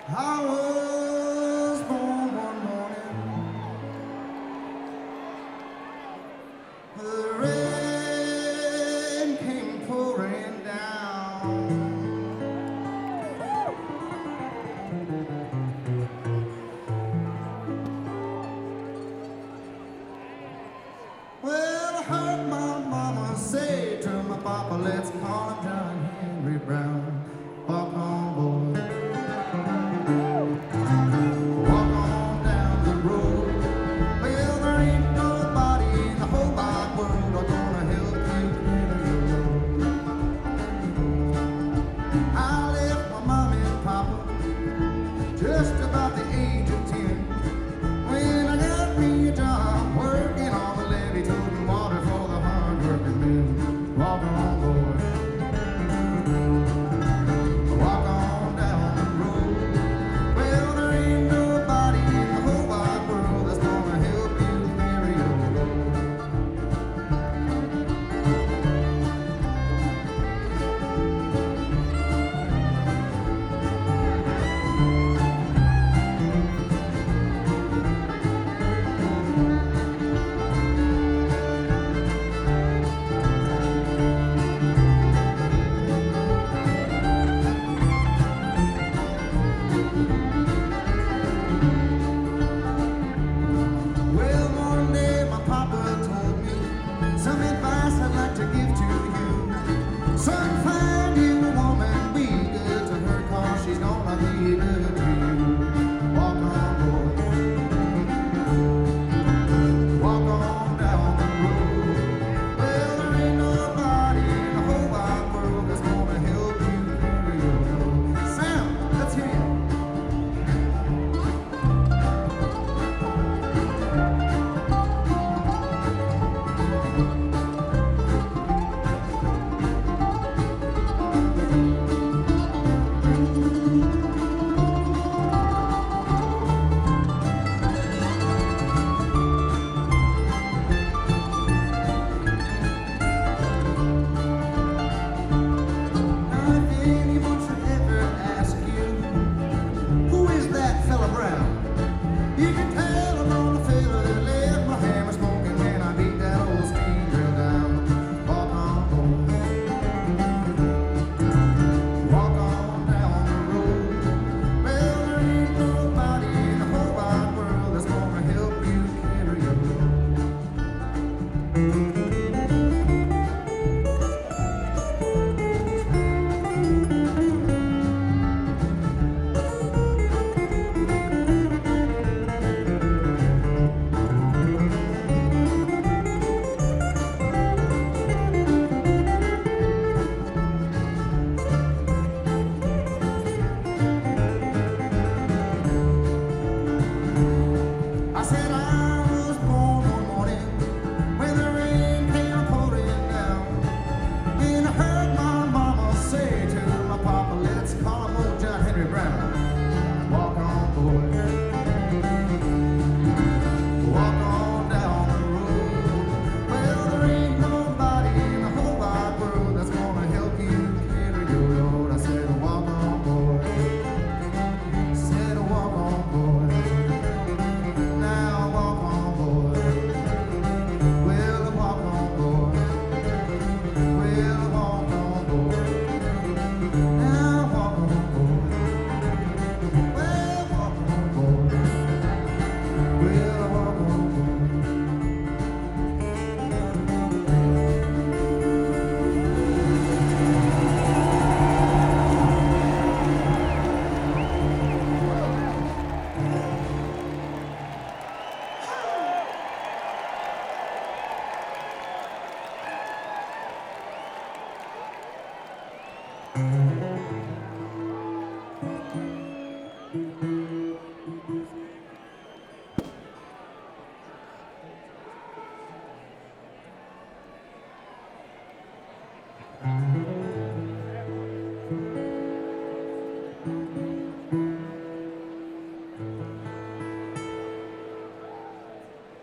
I was born one morning, the rain came pouring down. Well, I heard my mama say to my papa, let's call him John Henry Brown. Walk on, boy. Walk on down the road. Well, there ain't nobody in the whole wide world gonna help you carry your load. I left my mom and papa just about the age of 10 when I got me a job working on the levee, toting water for the hard-working men. Walk on, boy. Walk on down the road. Well, there ain't nobody in the whole wide world that's gonna help you carry your load. Well, one day my papa told me some advice I'd like to give to you. Son, find you a woman, be good to her, 'cause she's gonna be good to you. Walk on, boy. Walk on down the road. Well, there ain't nobody in the whole wide world that's gonna help you carry your load. Sam, let's hear you. Now, if anyone should ever ask you, who is that fella Brown? You can tell I'm on the fella that left my hammer smoking when I beat that old steam drill down. Walk on, boy. Walk on down the road. Well, there ain't nobody in the whole wide world that's gonna help you carry your load. I said I was born one morning when the rain came pouring down. And I heard my mama say to my papa, let's call him old John Henry Brown. Walk on, boy. Walk on down the road. Well, there ain't nobody in the whole wide world that's gonna help you carry your load. I said, walk on, boy. Said, walk on, boy. Now walk on, boy. Well, walk on, boy. Well, walk on, boy. Now walk on, boy. Well, walk on, boy. Well, walk on, boy.